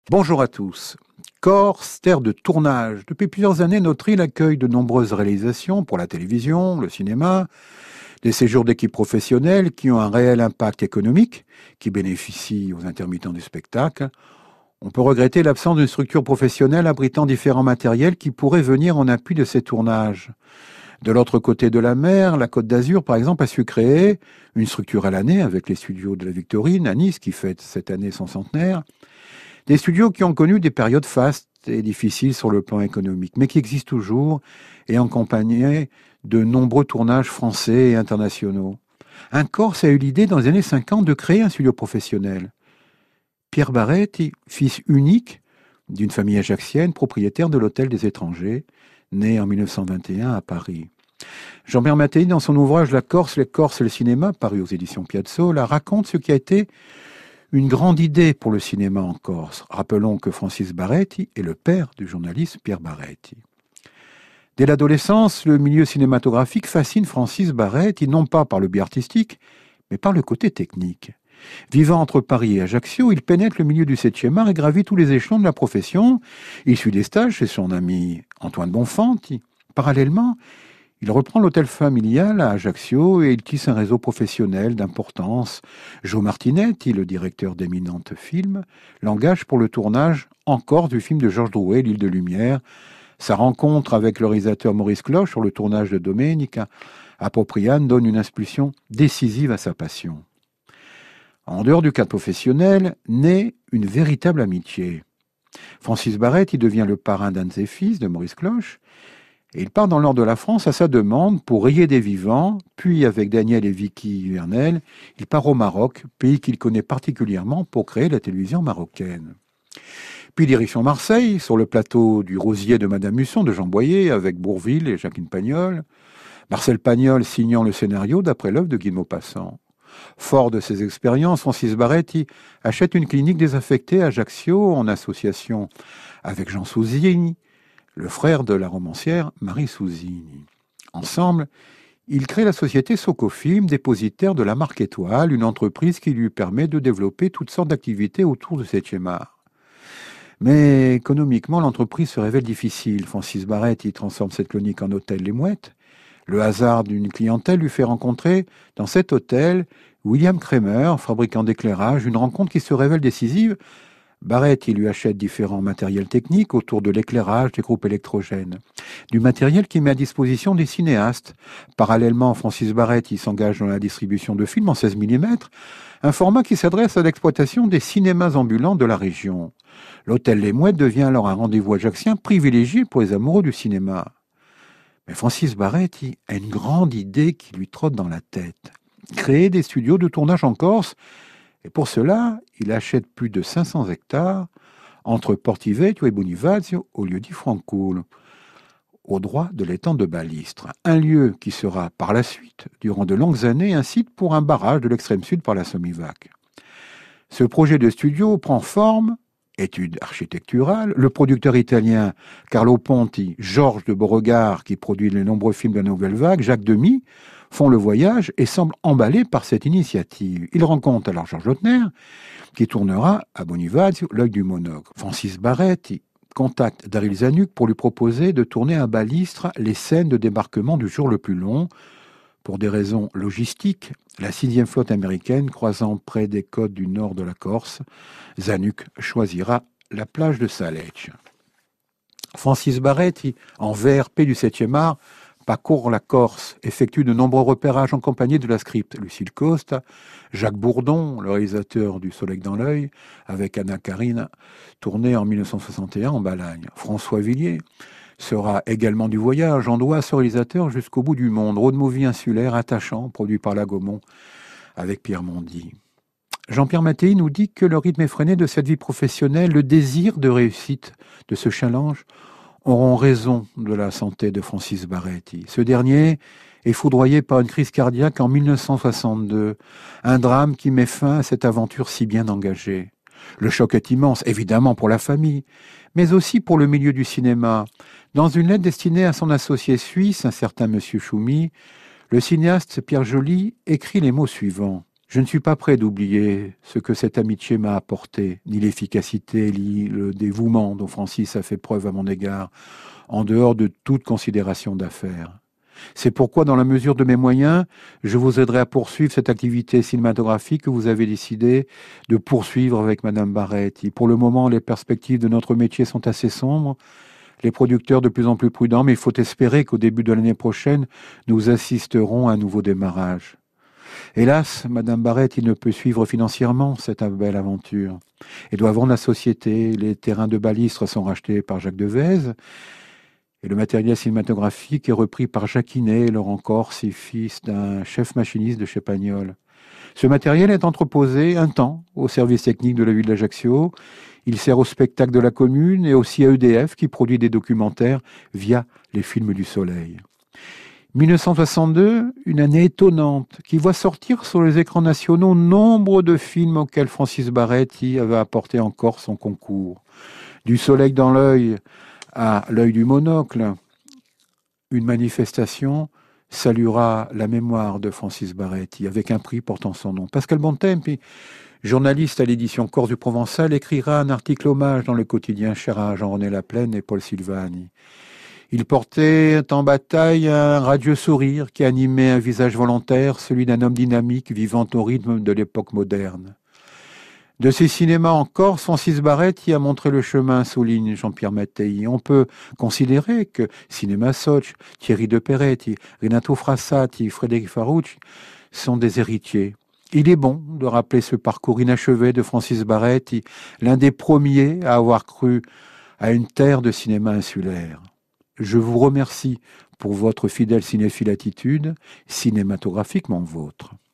Bonjour à tous. Corse, terre de tournage. Depuis plusieurs années, notre île accueille de nombreuses réalisations pour la télévision, le cinéma, des séjours d'équipes professionnelles qui ont un réel impact économique, qui bénéficient aux intermittents du spectacle. On peut regretter l'absence d'une structure professionnelle abritant différents matériels qui pourraient venir en appui de ces tournages. De l'autre côté de la mer, la Côte d'Azur, par exemple, a su créer une structure à l'année avec les studios de la Victorine à Nice, qui fête cette année son centenaire. Des studios qui ont connu des périodes fastes et difficiles sur le plan économique, mais qui existent toujours et accompagné de nombreux tournages français et internationaux. Un Corse a eu l'idée dans les années 50 de créer un studio professionnel. Pierre Baretti, fils unique d'une famille ajaxienne, propriétaire de l'Hôtel des Étrangers, né en 1921 à Paris. Jean-Pierre Mattei, dans son ouvrage La Corse, les Corses et le cinéma, paru aux éditions Piazzolla, raconte ce qui a été une grande idée pour le cinéma en Corse. Rappelons que Francis Baretti est le père du journaliste Pierre Baretti. Dès l'adolescence, le milieu cinématographique fascine Francis Baretti, non pas par le biais artistique, mais par le côté technique. Vivant entre Paris et Ajaccio, il pénètre le milieu du 7e art et gravit tous les échelons de la profession. Il suit des stages chez son ami Antoine Bonfanti. Parallèlement, il reprend l'hôtel familial à Ajaccio et il tisse un réseau professionnel d'importance. Joe Martinetti, le directeur d'Éminente Film, l'engage pour le tournage en Corse du film de Georges Drouet, L'île de Lumière. Sa rencontre avec le réalisateur Maurice Cloche sur le tournage de Domenica à Popriane donne une impulsion décisive à sa passion. En dehors du cadre professionnel, naît une véritable amitié. Francis Baretti devient le parrain d'un de ses fils, de Maurice Cloche, et il part dans le nord de la France à sa demande pour rayer des vivants, puis avec Daniel et Vicky Vernel, il part au Maroc, pays qu'il connaît particulièrement pour créer la télévision marocaine. Puis direction Marseille, sur le plateau du Rosier de Madame Husson de Jean Boyer, avec Bourvil et Jacqueline Pagnol, Marcel Pagnol signant le scénario d'après l'œuvre de Guy de Maupassant. Fort de ses expériences, Francis Baretti achète une clinique désaffectée à Ajaccio en association avec Jean Souzini, le frère de la romancière Marie Souzini. Ensemble, ils créent la société Socofilm, dépositaire de la marque Étoile, une entreprise qui lui permet de développer toutes sortes d'activités autour de 7e art. Mais économiquement, l'entreprise se révèle difficile. Francis Baretti transforme cette clinique en hôtel Les Mouettes. Le hasard d'une clientèle lui fait rencontrer dans cet hôtel William Kramer, fabricant d'éclairage, une rencontre qui se révèle décisive. Baretti lui achète différents matériels techniques autour de l'éclairage des groupes électrogènes. Du matériel qui met à disposition des cinéastes. Parallèlement, Francis Baretti s'engage dans la distribution de films en 16 mm, un format qui s'adresse à l'exploitation des cinémas ambulants de la région. L'hôtel Les Mouettes devient alors un rendez-vous ajaccien privilégié pour les amoureux du cinéma. Mais Francis Baretti a une grande idée qui lui trotte dans la tête. Créer des studios de tournage en Corse. Et pour cela, il achète plus de 500 hectares entre Portivetto et Bonivazio, au lieu-dit Francoul, au droit de l'étang de Balistre. Un lieu qui sera par la suite, durant de longues années, un site pour un barrage de l'extrême sud par la Sommivac. Ce projet de studio prend forme, étude architecturale. Le producteur italien Carlo Ponti, Georges de Beauregard, qui produit les nombreux films de la Nouvelle Vague, Jacques Demy, font le voyage et semblent emballés par cette initiative. Ils rencontrent alors Georges Lautner, qui tournera à Bonivazio L'œil du monogre. Francis Baretti contacte Daryl Zanuck pour lui proposer de tourner à Balistre les scènes de débarquement du jour le plus long. Pour des raisons logistiques, la 6e flotte américaine croisant près des côtes du nord de la Corse, Zanuck choisira la plage de Salecce. Francis Baretti, en VRP du 7e art, parcourt la Corse, effectue de nombreux repérages en compagnie de la script Lucille Costa, Jacques Bourdon, le réalisateur du Soleil dans l'œil, avec Anna Karine, tourné en 1961 en Balagne. François Villiers sera également du voyage, en doit à ce réalisateur jusqu'au bout du monde, road movie insulaire attachant, produit par la Gaumont, avec Pierre Mondy. Jean-Pierre Mattei nous dit que le rythme effréné de cette vie professionnelle, le désir de réussite de ce challenge, auront raison de la santé de Francis Baretti. Ce dernier est foudroyé par une crise cardiaque en 1962, un drame qui met fin à cette aventure si bien engagée. Le choc est immense, évidemment pour la famille, mais aussi pour le milieu du cinéma. Dans une lettre destinée à son associé suisse, un certain monsieur Choumi, le cinéaste Pierre Joly écrit les mots suivants. Je ne suis pas prêt d'oublier ce que cette amitié m'a apporté, ni l'efficacité, ni le dévouement dont Francis a fait preuve à mon égard, en dehors de toute considération d'affaires. C'est pourquoi, dans la mesure de mes moyens, je vous aiderai à poursuivre cette activité cinématographique que vous avez décidé de poursuivre avec Madame Barretti. Pour le moment, les perspectives de notre métier sont assez sombres, les producteurs de plus en plus prudents, mais il faut espérer qu'au début de l'année prochaine, nous assisterons à un nouveau démarrage. Hélas, Madame Barretti ne peut suivre financièrement cette belle aventure. Elle doit vendre la société, les terrains de Balistre sont rachetés par Jacques Devèze, et le matériel cinématographique est repris par Jacquinet, Laurent Corse, fils d'un chef machiniste de chez Pagnol. Ce matériel est entreposé un temps au service technique de la ville d'Ajaccio. Il sert au spectacle de la commune et aussi à EDF qui produit des documentaires via les films du Soleil. 1962, une année étonnante qui voit sortir sur les écrans nationaux nombre de films auxquels Francis Barretti avait apporté encore son concours. Du Soleil dans l'œil à L'œil du monocle, une manifestation saluera la mémoire de Francis Barretti avec un prix portant son nom. Pascal Bontempi, journaliste à l'édition Corse du Provençal, écrira un article hommage dans le quotidien cher à Jean-René Laplaine et Paul Silvani. Il portait en bataille un radieux sourire qui animait un visage volontaire, celui d'un homme dynamique vivant au rythme de l'époque moderne. De ses cinémas en Corse, Francis Barretti a montré le chemin, souligne Jean-Pierre Mattei. On peut considérer que Cinéma Soc, Thierry de Peretti, Renato Frassati, Frédéric Farucci sont des héritiers. Il est bon de rappeler ce parcours inachevé de Francis Barretti, l'un des premiers à avoir cru à une terre de cinéma insulaire. Je vous remercie pour votre fidèle cinéphile attitude, cinématographiquement vôtre.